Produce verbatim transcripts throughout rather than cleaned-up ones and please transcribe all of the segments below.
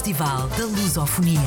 Festival da Lusofonia.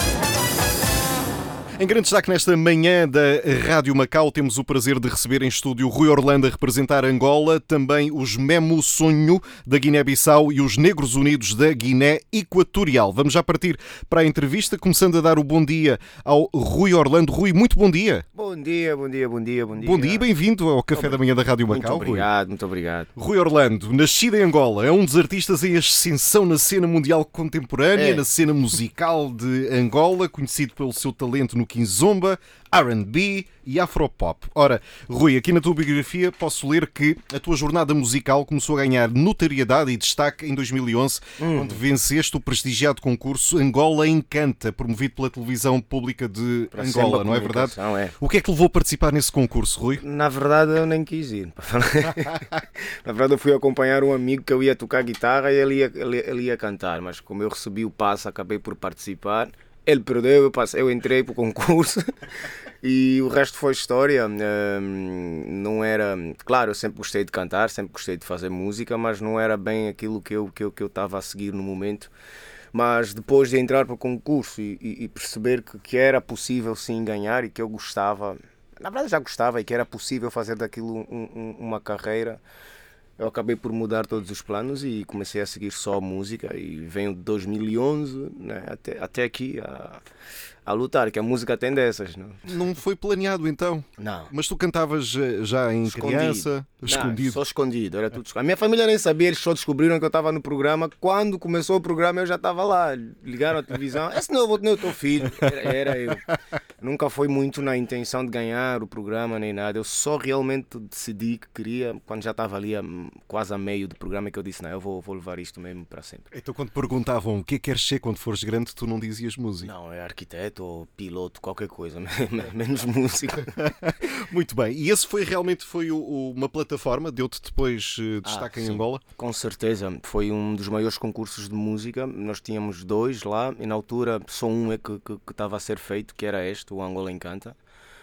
Em grande destaque nesta manhã da Rádio Macau, temos o prazer de receber em estúdio Rui Orlando a representar Angola, também os Memo Sonho da Guiné-Bissau e os Negros Unidos da Guiné Equatorial. Vamos já partir para a entrevista, começando a dar o bom dia ao Rui Orlando. Rui, muito bom dia. Bom dia, bom dia, bom dia, bom dia. Bom dia e bem-vindo ao Café da Manhã da Rádio Muito Macau. obrigado, Rui. muito obrigado. Rui Orlando, nascido em Angola, é um dos artistas em ascensão na cena mundial contemporânea, É. na cena musical de Angola, conhecido pelo seu talento no Kizomba, R and B e Afropop. Ora, Rui, aqui na tua biografia posso ler que a tua jornada musical começou a ganhar notoriedade e destaque em dois mil e onze, Hum. onde venceste o prestigiado concurso Angola Encanta, promovido pela televisão pública de Para Angola, sempre a não é verdade? comunicação, é. O que é que levou a participar nesse concurso, Rui? Na verdade eu nem quis ir. Na verdade eu fui acompanhar um amigo que eu ia tocar guitarra e ele ia, ele, ele ia cantar, mas como eu recebi o passe acabei por participar. Ele perdeu, eu, passei, eu entrei para o concurso e o resto foi história. Um, não era, claro, eu sempre gostei de cantar, sempre gostei de fazer música, mas não era bem aquilo que eu que eu, que eu estava a seguir no momento. Mas depois de entrar para o concurso e, e, e perceber que, que era possível sim ganhar e que eu gostava, na verdade já gostava e que era possível fazer daquilo um, um, uma carreira, eu acabei por mudar todos os planos e comecei a seguir só música e venho de dois mil e onze, né, até, até aqui a, a lutar, que a música tem dessas. Não, Não foi planeado então? não. Mas tu cantavas eh, já em Escondido. criança, Não, escondido? só escondido, era tudo escondido. A minha família nem sabia, eles só descobriram que eu estava no programa. Quando começou o programa eu já estava lá, ligaram a televisão, esse não é o teu filho, era, era eu. Nunca foi muito na intenção de ganhar o programa nem nada, eu só realmente decidi que queria, quando já estava ali a, quase a meio do programa, que eu disse, não, eu vou, vou levar isto mesmo para sempre. Então quando perguntavam o que é que queres ser quando fores grande, tu não dizias música? Não, é arquiteto ou piloto, qualquer coisa, menos música. Muito bem, e esse foi realmente foi o- o- uma plataforma, deu-te depois eh, destaque em sim. Angola? Com certeza, foi um dos maiores concursos de música. Nós tínhamos dois lá e na altura só um é que que- que estava a ser feito, que era este, o Angola Encanta.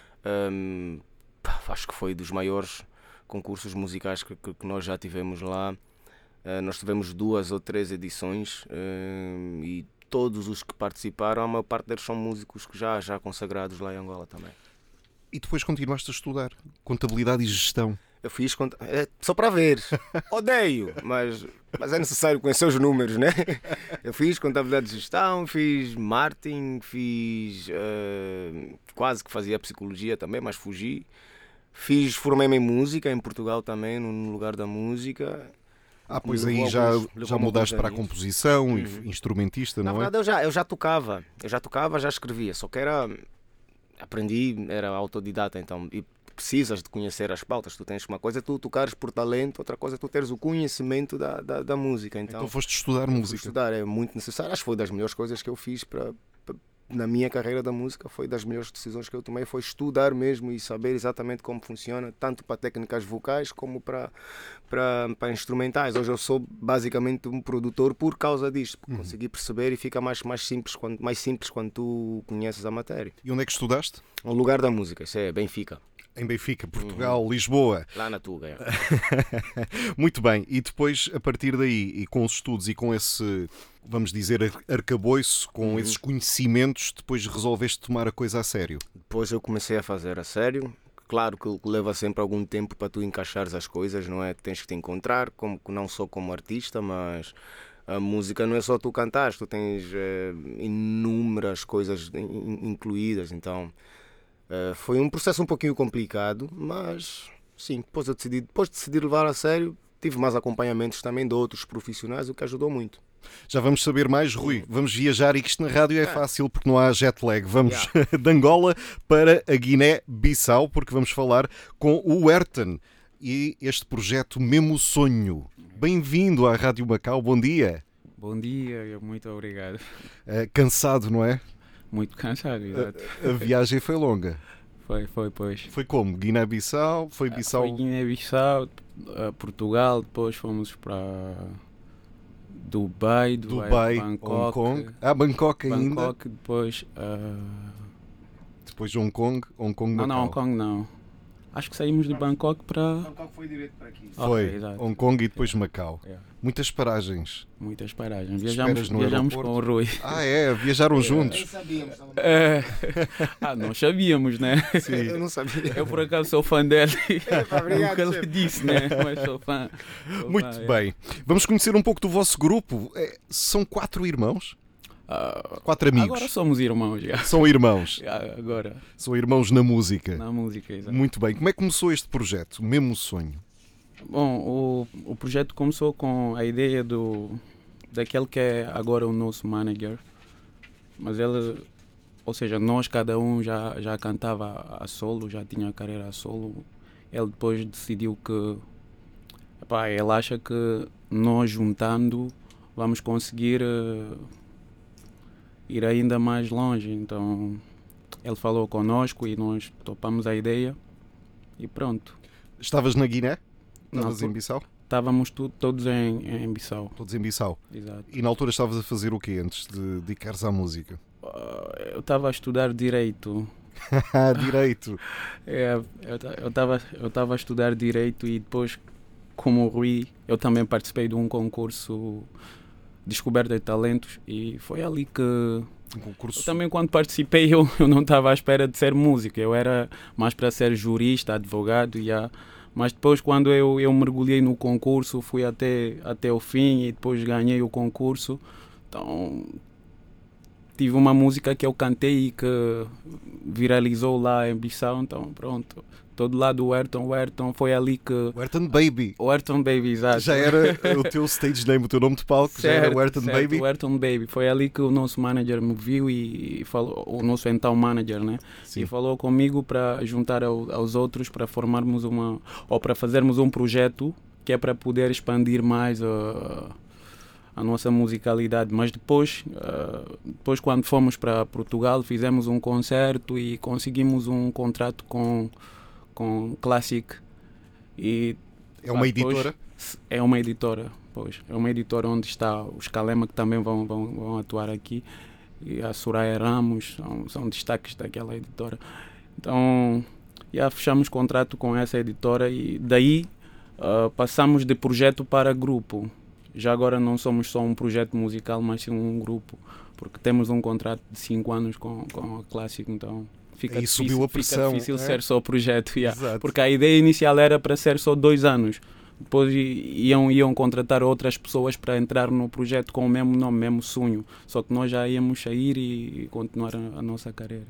Hum, pá, acho que foi dos maiores concursos musicais que, que- que nós já tivemos lá. Uh, nós tivemos duas ou três edições hum, e todos os que participaram, a maior parte deles são músicos que já, já consagrados lá em Angola também. E depois continuaste a estudar contabilidade e gestão. Eu fiz conta... é, só para ver. Odeio, mas, mas é necessário conhecer os números, né? Eu fiz contabilidade de gestão, fiz marketing, fiz eh, quase que fazia psicologia também, mas fugi. Fiz, formei-me em música em Portugal também, no no lugar da música. Ah, pois Levou aí já, alguns- já levou-me mudaste alguns para a aninhos. composição, e Uhum. instrumentista, Na não é? verdade eu já, eu já tocava, eu já tocava, já escrevia, só que era, aprendi, era autodidata, então, e precisas de conhecer as pautas, tu tens uma coisa é tu tocares por talento, outra coisa é tu teres o conhecimento da, da, da música, então, Então foste estudar fui música. estudar é muito necessário, acho que foi das melhores coisas que eu fiz para, para- na minha carreira da música, foi das melhores decisões que eu tomei, foi estudar mesmo e saber exatamente como funciona, tanto para técnicas vocais como para, para, para instrumentais. Hoje eu sou basicamente um produtor por causa disto, porque consegui perceber e fica mais, mais, simples quando, mais simples quando tu conheces a matéria. E onde é que estudaste? O lugar da música, isso é Benfica, Em Benfica, Portugal, Lisboa. lá na Tuga. É. Muito bem, e depois, a partir daí, e com os estudos e com esse, vamos dizer, ar- arcabouço, com esses conhecimentos, depois resolveste tomar a coisa a sério. Depois eu comecei a fazer a sério. Claro que leva sempre algum tempo para tu encaixares as coisas, não é? Tens que te encontrar, como, não só como artista, mas a música não é só tu cantares, tu tens eh, inúmeras coisas in- in- incluídas, então eh, foi um processo um pouquinho complicado, mas sim, depois eu decidi, depois de decidir levar a sério, tive mais acompanhamentos também de outros profissionais, o que ajudou muito. Já vamos saber mais, Rui. Vamos viajar e que isto na rádio é fácil porque não há jet lag. Vamos de Angola para a Guiné-Bissau porque vamos falar com o Ayrton e este projeto Memo Sonho. Bem-vindo à Rádio Macau, bom dia. Bom dia, muito obrigado. Uh, cansado, não é? Muito cansado, exato. A viagem foi longa. Foi, foi, pois. Foi como? Guiné-Bissau? Foi Bissau? Foi Guiné-Bissau, a Portugal, depois fomos para Dubai, Dubai, Dubai, Bangkok, Hong Kong. Ah, Bangkok ainda. Bangkok, depois... ah, Depois Hong Kong, Hong Kong, não, Macau. não, Hong Kong não. Acho que saímos de Bangkok para... Bangkok foi direto para aqui. Foi Ok, exato. Hong Kong e depois Macau. Yeah. Muitas paragens. Muitas paragens. Esperas Viajamos, no viajamos com aeroporto? o Rui. Ah, é? Viajaram juntos? sabíamos. É. Ah, nós sabíamos, né? Eu não sabia. Eu por acaso sou fã dele. obrigado, Nunca lhe chefe. disse, né? Mas sou fã. Sou Muito fã, é. bem. Vamos conhecer um pouco do vosso grupo. É, são quatro irmãos? Ah, Quatro amigos? agora somos irmãos já. São irmãos. Ah, Agora, São irmãos na música. na música, exato. Muito bem. Como é que começou este projeto? Mesmo sonho? Bom, o, o projeto começou com a ideia do daquele que é agora o nosso manager, mas ele, ou seja, nós cada um já, já cantava a solo, já tinha carreira a solo. Ele depois decidiu que, epá, ele acha que nós juntando vamos conseguir eh, ir ainda mais longe. Então ele falou connosco e nós topamos a ideia e pronto. Estavas na Guiné? Na Estavas em altura- Bissau? Estávamos tu- todos em, em Bissau. Todos em Bissau. Exato. E na altura estavas a fazer o quê antes de dedicares à música? Ah, eu estava a estudar Direito. Ah, direito. É, eu estava eu estava a estudar Direito e depois, como o Rui, eu também participei de um concurso Descoberta de Talentos e foi ali que... Um concurso. Eu também quando participei eu, eu não estava à espera de ser músico, eu era mais para ser jurista, advogado, e a mas depois quando eu, eu mergulhei no concurso, fui até, até o fim e depois ganhei o concurso, então tive uma música que eu cantei e que viralizou lá em Bissau, então pronto, todo lado o Ayrton, o Ayrton, foi ali que... O Ayrton Baby. O Ayrton Baby, exato. Já era o teu stage name, o teu nome de palco, já era o Ayrton certo, Baby. o Ayrton Baby. Foi ali que o nosso manager me viu e falou, o nosso então manager, né? Sim. E falou comigo para juntar ao, aos outros para formarmos uma, ou para fazermos um projeto que é para poder expandir mais a, a nossa musicalidade. Mas depois, uh, depois quando fomos para Portugal, fizemos um concerto e conseguimos um contrato com com Classic e É uma ah, depois- editora? é uma editora, pois. É uma editora onde está os Calema, que também vão, vão, vão atuar aqui, e a Soraya Ramos, são, são destaques daquela editora. Então, já fechamos contrato com essa editora e daí ah, passamos de projeto para grupo. Já agora não somos só um projeto musical, mas sim um grupo, porque temos um contrato de cinco anos com, com a Classic, então... Fica Aí difícil, subiu a fica pressão, difícil é? ser só projeto, yeah. Exato. Porque a ideia inicial era para ser só dois anos. Depois i- iam, iam contratar outras pessoas para entrar no projeto com o mesmo nome, mesmo sonho. Só que nós já íamos sair e continuar a, a nossa carreira.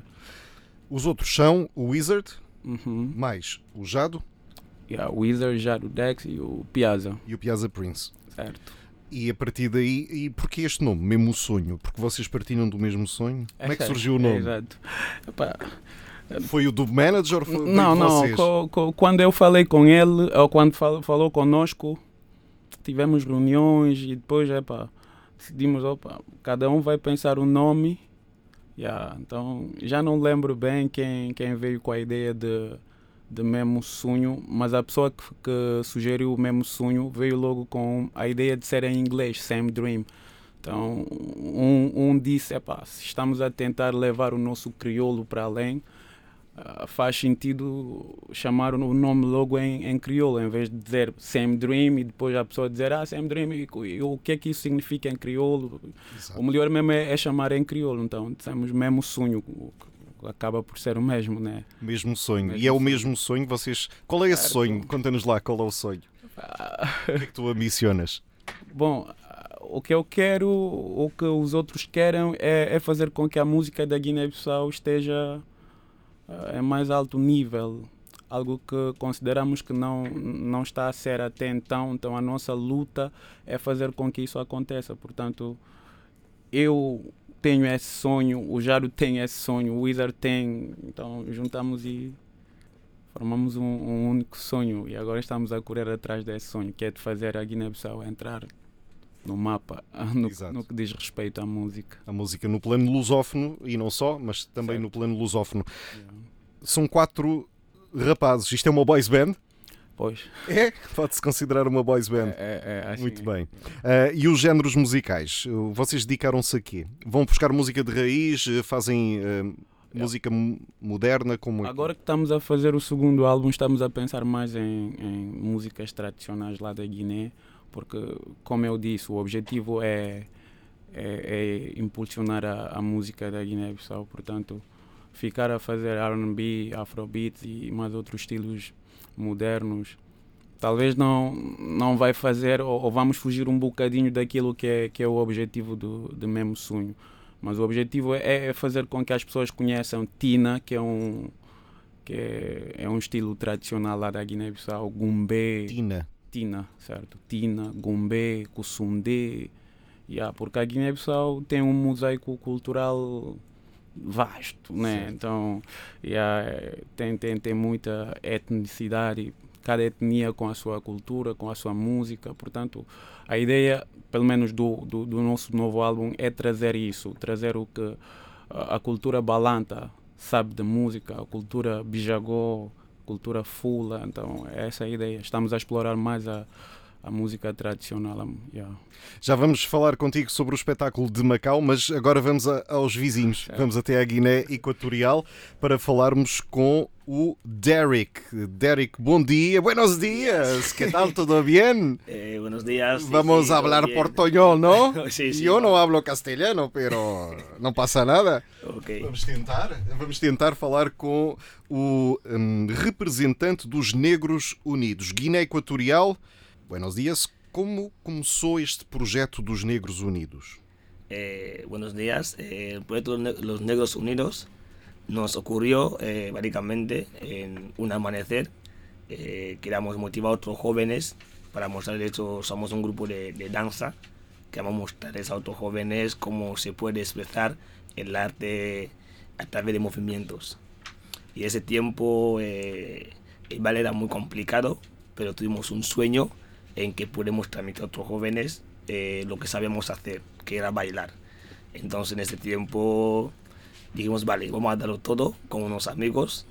Os outros são o Wizard, Uhum. mais o Jado Yeah, o Wizard, já o Dex e o Piazza, e o Piazza Prince. certo? E a partir daí, e porquê este nome? Mesmo o sonho? Porque vocês partilham do mesmo sonho? Como é que surgiu o É, nome? exato. Epá, Foi o do manager ou foi veio não, de não. vocês? co- co- quando eu falei com ele, ou quando fal- falou conosco, tivemos reuniões e depois, epá, decidimos, opa, cada um vai pensar o nome. Yeah, então, já não lembro bem quem, quem veio com a ideia de, de Mesmo Sonho, mas a pessoa que, que sugeriu o Mesmo Sonho veio logo com a ideia de ser em inglês, Same Dream. Então, um, um disse, epá, se estamos a tentar levar o nosso crioulo para além, ah, faz sentido chamar o nome logo em, em crioulo, em vez de dizer Same Dream e depois a pessoa dizer, ah, Same Dream, e, e o que é que isso significa em crioulo? Exato. O melhor mesmo é, é chamar em crioulo, então dissemos Mesmo Sonho, o que acaba por ser o mesmo, né? Mesmo sonho. Mesmo e é o sonho. mesmo sonho, vocês... Qual é esse Certo. sonho? Conta-nos lá qual é o sonho. Ah, O que é que tu ambicionas? Bom, ah, o que eu quero, o que os outros querem é, é fazer com que a música da Guiné-Bissau esteja ah, em mais alto nível, algo que consideramos que não, não está a ser até então, então a nossa luta é fazer com que isso aconteça. Portanto, eu tenho esse sonho, o Jaro tem esse sonho, o Wizard tem, então juntamos e formamos um, um único sonho e agora estamos a correr atrás desse sonho, que é de fazer a Guiné-Bissau entrar no mapa, no, Exato. no que diz respeito à música. A música no plano lusófono, e não só, mas também Certo. no plano lusófono. São quatro rapazes. Isto é uma boys band? Pois, É? Pode-se considerar uma boys band. é, é, é assim, Muito bem. Ah, e os géneros musicais? Uh, Vocês dedicaram-se a quê? Vão buscar música de raiz? Uh, Fazem uh, música moderna? Como Agora que estamos a fazer o segundo álbum, estamos a pensar mais em, em músicas tradicionais lá da Guiné, porque, como eu disse, o objetivo é, é, é impulsionar a, a música da Guiné-Bissau, portanto, ficar a fazer R and B, Afrobeat e mais outros estilos modernos. Talvez não, não vai fazer, ou, ou vamos fugir um bocadinho daquilo que é, que é o objetivo do, do Mesmo Sonho. Mas o objetivo é, é fazer com que as pessoas conheçam Tina, que é um, que é, é um estilo tradicional lá da Guiné-Bissau, Gumbé. Tina. Tina, certo. Tina, Gumbé, Kussundé. Yeah, porque a Guiné-Bissau tem um mosaico cultural vasto, né? Então yeah, tem, tem, tem muita etnicidade, cada etnia com a sua cultura, com a sua música. Portanto, a ideia, pelo menos do, do, do nosso novo álbum, é trazer isso, trazer o que a, a cultura balanta sabe de música, a cultura bijagó, cultura fula. Então, é essa a ideia. Estamos a explorar mais a, a música tradicional. Yeah. Já vamos falar contigo sobre o espetáculo de Macau, mas agora vamos a, aos vizinhos. Certo. Vamos até à Guiné Equatorial para falarmos com o Derek. Derek, bom dia. Buenos días. ¿Qué tal? ¿Todo bien? Eh, buenos días. Vamos sí, a hablar portuñol, ¿no? sí, sí, Yo no. no hablo castellano, pero no pasa nada. Okay. Vamos tentar. Vamos tentar falar com o um, representante dos Negros Unidos, Guiné Equatorial. Buenos días. ¿Cómo comenzó este proyecto dos Negros Unidos? Eh, buenos días. Eh, el proyecto de los Negros Unidos nos ocurrió eh, básicamente en un amanecer. Eh, queríamos motivar a otros jóvenes para mostrarles, hecho, somos un grupo de, de danza, queríamos mostrarles a otros jóvenes cómo se puede expresar el arte a través de movimientos. Y ese tiempo eh, el baile era muy complicado, pero tuvimos un sueño en que podemos transmitir a otros jóvenes eh, lo que sabíamos hacer, que era bailar. Entonces en ese tiempo dijimos, vale, vamos a darlo todo con unos amigos,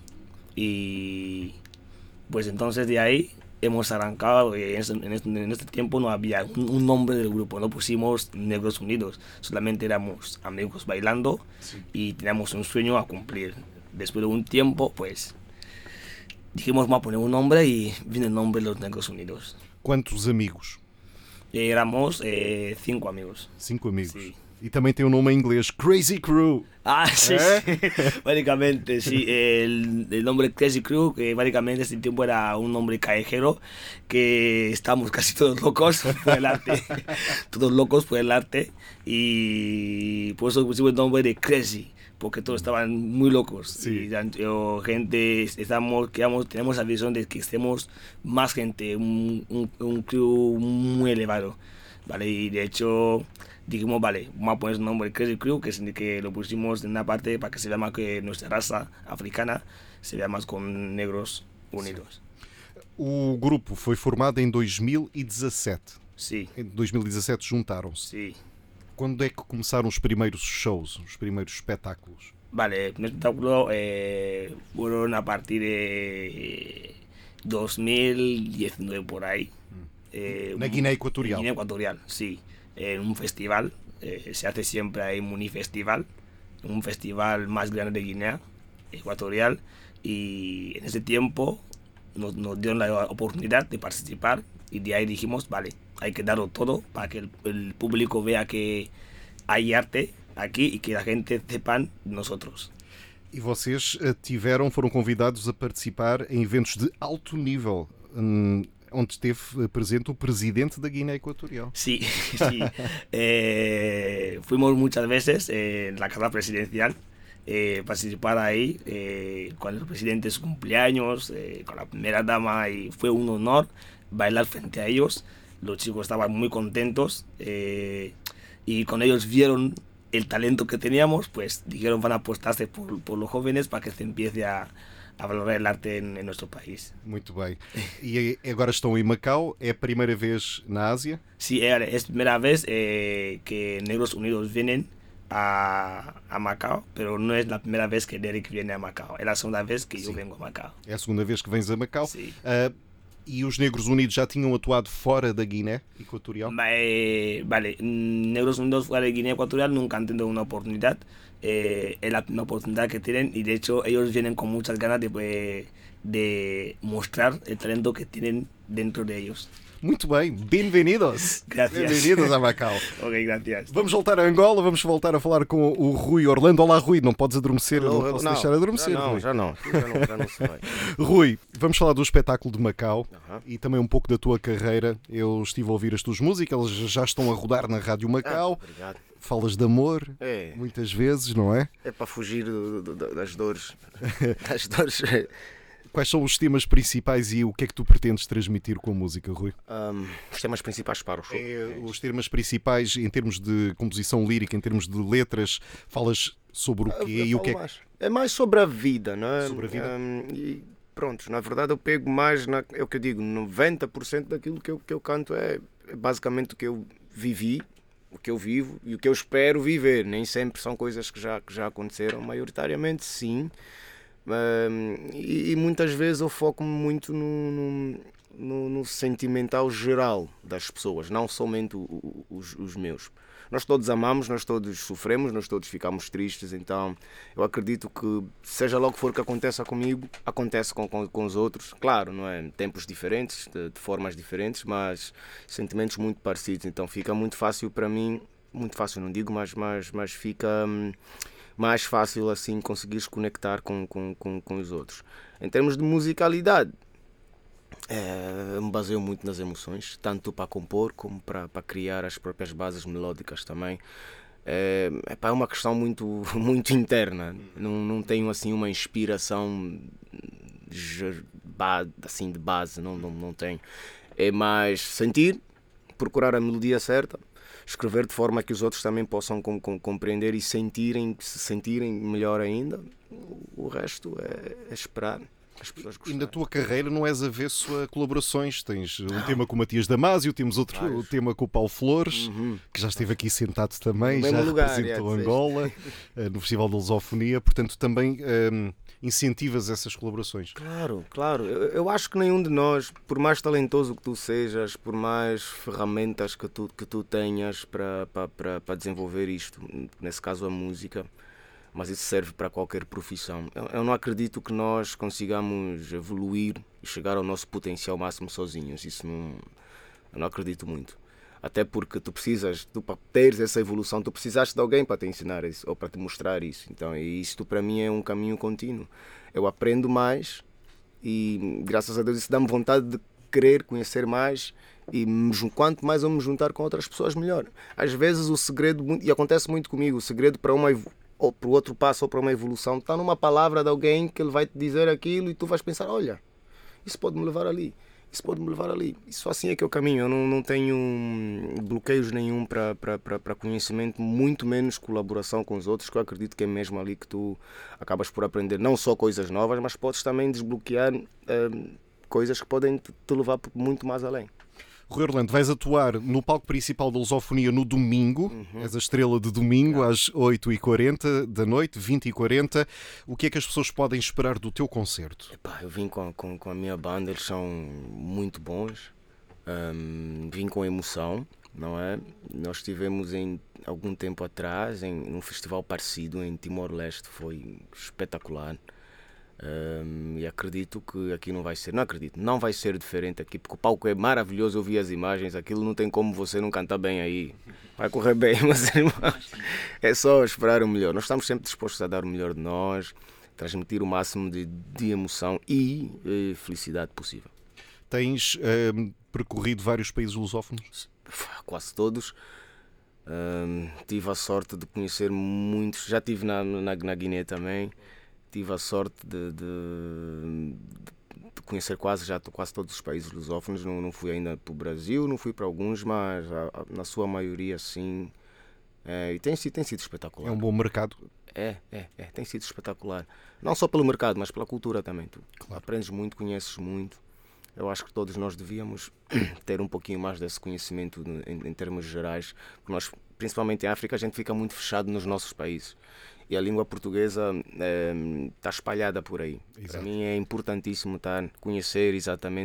y pues entonces de ahí hemos arrancado. En este, en este, en este tiempo no había un, un nombre del grupo, no pusimos Negros Unidos, solamente éramos amigos bailando, sí, y teníamos un sueño a cumplir. Después de un tiempo, pues dijimos, vamos a poner un nombre, y vino el nombre de los Negros Unidos. ¿Cuántos amigos? Éramos eh, cinco amigos. Cinco amigos. Sí. Y también tiene un nombre en inglés, Crazy Crew. Ah, sí, ¿Eh? sí. Básicamente, sí. El, el nombre Crazy Crew, que básicamente ese tiempo era un nombre callejero, que estábamos casi todos locos por el arte. Todos locos por el arte. Y por eso pusimos el nombre de Crazy, porque todos estaban muy locos. Sí. Y yo, gente, estamos, quedamos, tenemos la visión de que estemos más gente, un, un, un crew muy elevado, ¿vale? Y de hecho dijimos, vale, vamos a poner el nombre Crazy Crew, que, es, que lo pusimos en una parte para que se vea más que nuestra raza africana se vea más con Negros Unidos. O grupo foi formado em dois mil e dezassete. Sí. Em dois mil e dezassete juntaram-se. Sí. Quando é que começaram os primeiros shows, os primeiros espetáculos? Vale, el espectáculo eh, fueron a partir de dos mil diecinueve por ahí. Eh, Na Guiné Equatorial. En Guinea Ecuatorial, sí. En un festival, eh, se hace siempre ahí Muni Festival, un festival más grande de Guinea Ecuatorial, y en ese tiempo nos, nos dieron la oportunidad de participar, y de ahí dijimos, vale, hay que darlo todo para que el, el público vea que hay arte aqui e que a gente sepan nosotros. E vocês tiveram, foram convidados a participar em eventos de alto nível, onde esteve presente o presidente da Guiné Equatorial. Sí, sí. eh, fuimos muchas veces en la casa presidencial, eh, participar ahí eh, con el presidente de su cumpleaños, eh, con la primera dama, y fue un honor bailar frente a ellos. Los chicos estaban muy contentos, eh, y con ellos vieron el talento que teníamos, pues dijeron van a apostarse por, por los jóvenes para que se empiece a, a valorar el arte en, en nuestro país. Muito bem. E agora estão em Macau, é a primeira vez na Ásia? Sí, es la primera vez eh, que Negros Unidos vienen a, a Macao, pero no es la primera vez que Derek viene a Macao, es la segunda vez que Sí. yo vengo a Macao. É a segunda vez que vens a Macau. Sí. Uh, E os Negros Unidos já tinham atuado fora da Guiné Equatorial? Eh, vale, Negros Unidos fuera de Guinea Ecuatorial nunca han tenido una oportunidad. Eh, es la, una oportunidad que tienen y de hecho ellos vienen con muchas ganas de, de mostrar el talento que tienen dentro de ellos. Muito bem, bem-vindos. Gracias. Bem-vindos a Macau. Ok, gracias. Vamos voltar a Angola, vamos voltar a falar com o Rui Orlando. Olá, Rui, não podes adormecer, eu não posso não, deixar adormecer. Já não, Rui. já não, já não, já não se vai. Rui, vamos falar do espetáculo de Macau Uhum. e também um pouco da tua carreira. Eu estive a ouvir as tuas músicas, elas já estão a rodar na Rádio Macau. Ah, obrigado. Falas de amor, É, muitas vezes, não é? é para fugir do- do- das dores. Das dores. Quais são os temas principais e o que é que tu pretendes transmitir com a música, Rui? Um, os temas principais para o show. É, os temas principais em termos de composição lírica, em termos de letras, falas sobre o quê Eu e o falo que é que... mais. É mais sobre a vida, não é? Sobre a vida. Um, e pronto, na verdade eu pego mais, na, é o que eu digo, noventa por cento daquilo que eu, que eu canto é, é basicamente o que eu vivi, o que eu vivo e o que eu espero viver. Nem sempre são coisas que já, que já aconteceram, maioritariamente sim. Um, e, e muitas vezes eu foco muito no, no, no, no sentimental geral das pessoas, não somente o, o, os, os meus. Nós todos amamos, nós todos sofremos, nós todos ficamos tristes, então eu acredito que seja lá o que for que aconteça comigo, acontece com, com, com os outros. Claro, não é? Tempos diferentes, de, de formas diferentes, mas sentimentos muito parecidos, então fica muito fácil para mim, muito fácil não digo, mas, mas, mas fica... Hum, mais fácil assim conseguires conectar com, com, com, com os outros. Em termos de musicalidade, é, me baseio muito nas emoções, tanto para compor como para, para criar as próprias bases melódicas também. É, é, é uma questão muito, muito interna, não, não tenho assim uma inspiração assim, de base, não, não, não tenho. É mais sentir, procurar a melodia certa, escrever de forma que os outros também possam com, com, compreender e sentirem, se sentirem melhor ainda. O resto é, é esperar as pessoas E gostarem. na tua carreira não és avesso a colaborações. Tens um tema com o Matias Damasio, temos outro Vários. tema com o Paulo Flores, Uhum. que já esteve aqui sentado também, No já mesmo lugar, representou é, Angola eh, no Festival da Lusofonia, portanto também eh, incentivas essas colaborações. Claro, claro. Eu, eu acho que nenhum de nós, por mais talentoso que tu sejas, por mais ferramentas que tu, que tu tenhas para, para, para, para desenvolver isto, nesse caso a música, mas isso serve para qualquer profissão. Eu, eu não acredito que nós consigamos evoluir e chegar ao nosso potencial máximo sozinhos. Isso não, eu não acredito muito. Até porque tu precisas, tu para teres essa evolução, tu precisaste de alguém para te ensinar isso, ou para te mostrar isso. Então, e isto para mim é um caminho contínuo. Eu aprendo mais e, graças a Deus, isso dá-me vontade de querer conhecer mais e me jun- quanto mais eu me juntar com outras pessoas, melhor. Às vezes o segredo, muito- e acontece muito comigo, o segredo para uma evo- ou para o outro passo ou para uma evolução está numa palavra de alguém que ele vai te dizer aquilo e tu vais pensar, olha, isso pode me levar ali. Isso pode me levar ali. E só assim é que eu caminho. Eu não, não tenho bloqueios nenhum para, para, para, para conhecimento, muito menos colaboração com os outros, que eu acredito que é mesmo ali que tu acabas por aprender não só coisas novas, mas podes também desbloquear hum, coisas que podem te, te levar muito mais além. Rui Orlando, vais atuar no palco principal da Lusofonia no domingo, Uhum. és a estrela de domingo às oito e quarenta da noite, vinte e quarenta. O que é que as pessoas podem esperar do teu concerto? Epá, eu vim com, com, com a minha banda, eles são muito bons, hum, vim com emoção, não é? Nós estivemos em algum tempo atrás em um festival parecido em Timor-Leste, foi espetacular. Hum, e acredito que aqui não vai ser, não acredito, não vai ser diferente aqui, porque o palco é maravilhoso, eu vi as imagens, aquilo não tem como você não cantar bem aí, vai correr bem, meus irmãos, é só esperar o melhor. Nós estamos sempre dispostos a dar o melhor de nós, transmitir o máximo de, de emoção e eh, felicidade possível. Tens hum, percorrido vários países lusófonos? Quase todos. Hum, tive a sorte de conhecer muitos, já estive na, na, na Guiné também. Tive a sorte de, de, de conhecer quase, já quase todos os países lusófonos. Não, não fui ainda para o Brasil, não fui para alguns, mas a, a, na sua maioria sim. É, e tem, tem sido espetacular. É um bom mercado. É, é, é, tem sido espetacular. Não só pelo mercado, mas pela cultura também. Tu Claro. aprendes muito, conheces muito. Eu acho que todos nós devíamos ter um pouquinho mais desse conhecimento em, em termos gerais. Porque nós, principalmente em África, a gente fica muito fechado nos nossos países. E a língua portuguesa é, está espalhada por aí. Exato. Para mim é importantíssimo estar, conhecer exatamente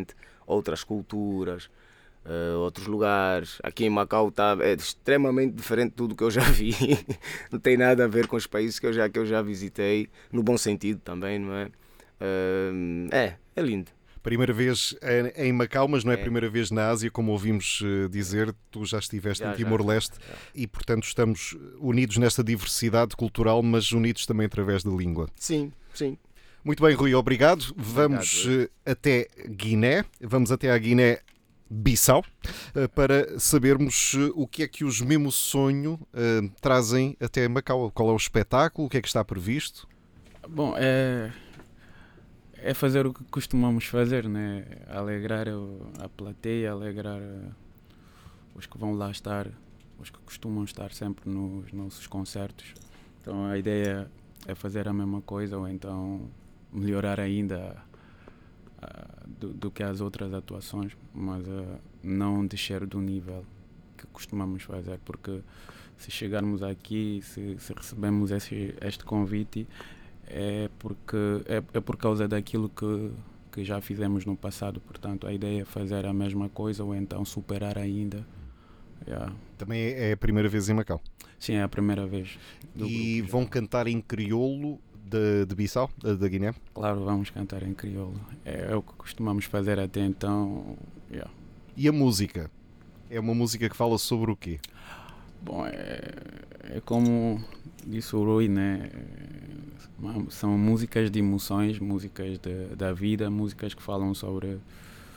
outras culturas, uh, outros lugares. Aqui em Macau tá, é extremamente diferente de tudo que eu já vi. Não tem nada a ver com os países que eu já, que eu já visitei, no bom sentido também, não é? Uh, é, é lindo. Primeira vez em Macau, mas não é a primeira vez na Ásia, como ouvimos dizer, tu já estiveste já, em Timor-Leste e, portanto, estamos unidos nesta diversidade cultural, mas unidos também através da língua. Sim, sim. Muito bem, Rui, obrigado. Vamos obrigado. até Guiné, vamos até à Guiné-Bissau, para sabermos o que é que os Memo Sonho uh, trazem até Macau. Qual é o espetáculo, o que é que está previsto? Bom, é... É fazer o que costumamos fazer, né? Alegrar a plateia, alegrar os que vão lá estar, os que costumam estar sempre nos nossos concertos. Então a ideia é fazer a mesma coisa ou então melhorar ainda uh, do, do que as outras atuações, mas uh, não descer do nível que costumamos fazer, porque se chegarmos aqui, se, se recebemos esse, este convite, é porque é, é por causa daquilo que, que já fizemos no passado. Portanto, a ideia é fazer a mesma coisa ou então superar ainda. Yeah. Também é a primeira vez em Macau? Sim, é a primeira vez. E grupo. Vão cantar em crioulo de, de Bissau, da Guiné? Claro, vamos cantar em crioulo. É, é o que costumamos fazer até então. Yeah. E a música? É uma música que fala sobre o quê? Bom, é, é como disse o Rui, né? São músicas de emoções, músicas de, da vida, músicas que falam sobre uh,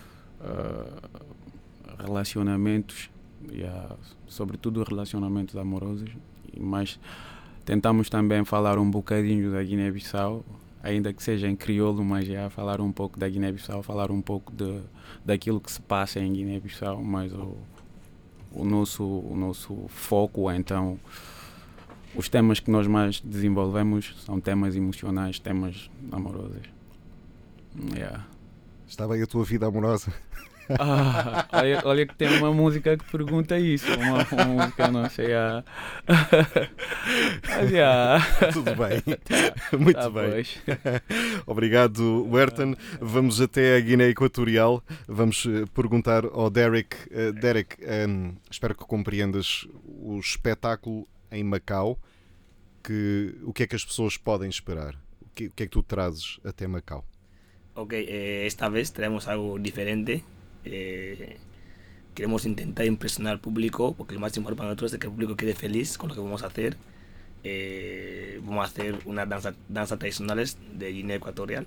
relacionamentos, yeah, sobretudo relacionamentos amorosos, mas tentamos também falar um bocadinho da Guiné-Bissau, ainda que seja em crioulo, mas já falar um pouco da Guiné-Bissau, falar um pouco de, daquilo que se passa em Guiné-Bissau, mas o, o, nosso, o nosso foco, então, os temas que nós mais desenvolvemos são temas emocionais, temas amorosos. Yeah. Está bem a tua vida amorosa? Ah, olha, olha que tem uma música que pergunta isso, uma, uma música, não sei, ah. Mas, yeah. Tudo bem, tá, muito tá bem. Pois. Obrigado, Werton. Vamos até a Guiné Equatorial, vamos perguntar ao Derek. Uh, Derek, um, espero que compreendas o espetáculo em Macau, que, o que é que as pessoas podem esperar? O que, o que é que tu trazes até Macau? Ok, eh, esta vez traemos algo diferente. Eh, queremos intentar impresionar al público, porque lo más importante para nosotros es que el público quede feliz con lo que vamos a hacer. Eh, vamos a hacer unas danzas danza tradicionales de Guinea Ecuatorial.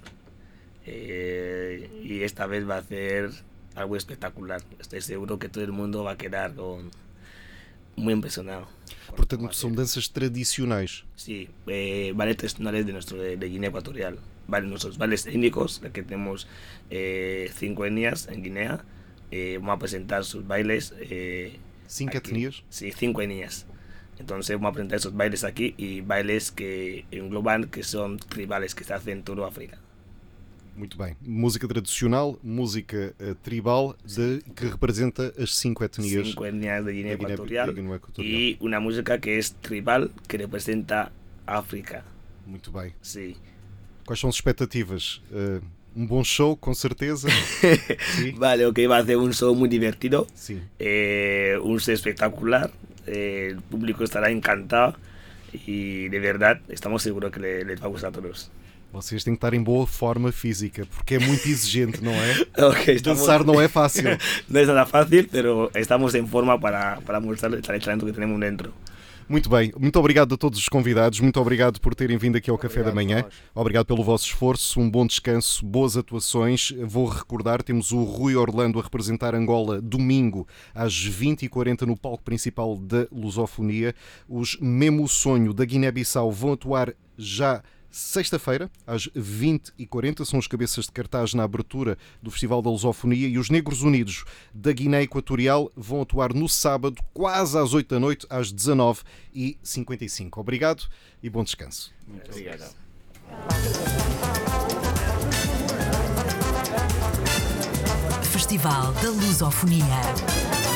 Eh, y esta vez va a ser algo espectacular. Estoy seguro que todo el mundo va a quedar con... muy impresionado. Portanto, são danças tradicionais. Sí, eh, bailes tradicionales de nuestro de, de Guinea Ecuatorial. Vale, nuestros bailes étnicos, que tenemos eh, cinco etnias en Guinea. Eh, vamos a presentar sus bailes. Eh, ¿Cinco aquí. etnias? Sí, cinco etnias. Entonces vamos a presentar esos bailes aquí y bailes que engloban, que son tribales, que se hacen en toda África. Muito bem. Música tradicional, música uh, tribal, de, que representa as cinco etnias. Cinco etnias de Guinea Ecuatorial. E uma música que é tribal, que representa África. Muito bem. Sim. Quais são as expectativas? Uh, um bom show, com certeza. Sí. Vale, ok, va a ser un show muy divertido. Sí. Eh, un show espectacular. Eh, el público estará encantado. Y de verdad, estamos seguros que le, les va a gustar a todos. Vocês têm que estar em boa forma física, porque é muito exigente, não é? Okay, estamos... Dançar não é fácil. Não é nada fácil, mas estamos em forma para, para mostrar o talento que temos dentro. Muito bem, muito obrigado a todos os convidados, muito obrigado por terem vindo aqui ao Café da Manhã, obrigado pelo vosso esforço, um bom descanso, boas atuações. Vou recordar, temos o Rui Orlando a representar Angola domingo às vinte e quarenta no palco principal da Lusofonia. Os Memo Sonho da Guiné-Bissau vão atuar já sexta-feira, às vinte e quarenta, são os cabeças de cartaz na abertura do Festival da Lusofonia, e os Negros Unidos da Guiné Equatorial vão atuar no sábado, quase às oito da noite, às dezanove e cinquenta e cinco. Obrigado e bom descanso. Muito obrigado. Festival da Lusofonia.